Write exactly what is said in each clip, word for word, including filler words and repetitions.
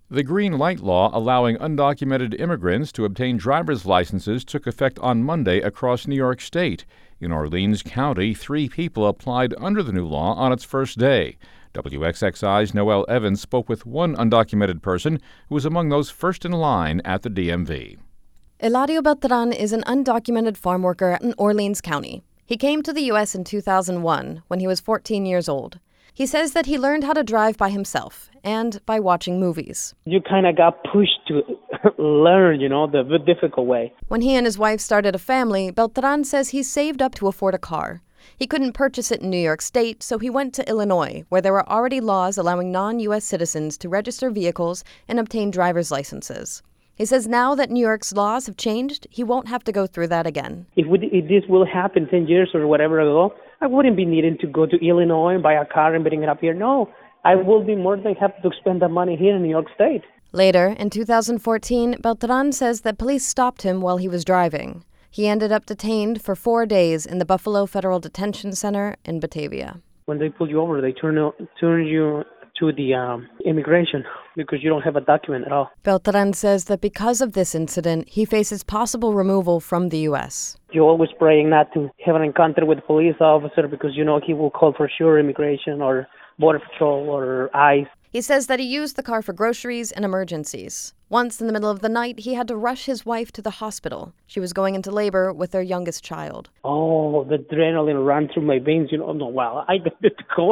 The green light law allowing undocumented immigrants to obtain driver's licenses took effect on Monday across New York State. In Orleans County, three people applied under the new law on its first day. W X X I's Noelle Evans spoke with one undocumented person who was among those first in line at the D M V. Eladio Beltran is an undocumented farm worker in Orleans County. He came to the U S in two thousand one when he was fourteen years old. He says that he learned how to drive by himself and by watching movies. You kind of got pushed to learn, you know, the, the difficult way. When he and his wife started a family, Beltran says he saved up to afford a car. He couldn't purchase it in New York State, so he went to Illinois, where there were already laws allowing non-U S citizens to register vehicles and obtain driver's licenses. He says now that New York's laws have changed, he won't have to go through that again. If, we, if this will happen ten years or whatever ago, I wouldn't be needing to go to Illinois and buy a car and bring it up here. No, I will be more than happy to spend that money here in New York State. Later, in two thousand fourteen, Beltran says that police stopped him while he was driving. He ended up detained for four days in the Buffalo Federal Detention Center in Batavia. When they pull you over, they turn, turn you to the um, immigration because you don't have a document at all. Beltran says that because of this incident, he faces possible removal from the U S. You're always praying not to have an encounter with a police officer because you know he will call for sure immigration or border patrol or ICE. He says that he used the car for groceries and emergencies. Once in the middle of the night, he had to rush his wife to the hospital. She was going into labor with their youngest child. Oh, the adrenaline ran through my veins. You know, no, wow, I got to go.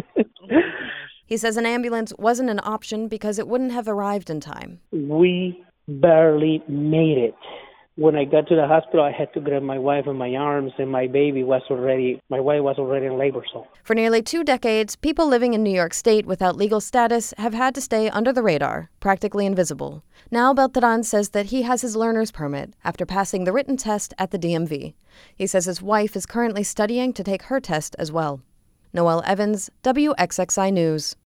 He says an ambulance wasn't an option because it wouldn't have arrived in time. We barely made it. When I got to the hospital, I had to grab my wife in my arms, and my baby was already, my wife was already in labor. So, for nearly two decades, people living in New York State without legal status have had to stay under the radar, practically invisible. Now Beltran says that he has his learner's permit after passing the written test at the D M V. He says his wife is currently studying to take her test as well. Noelle Evans, W X X I News.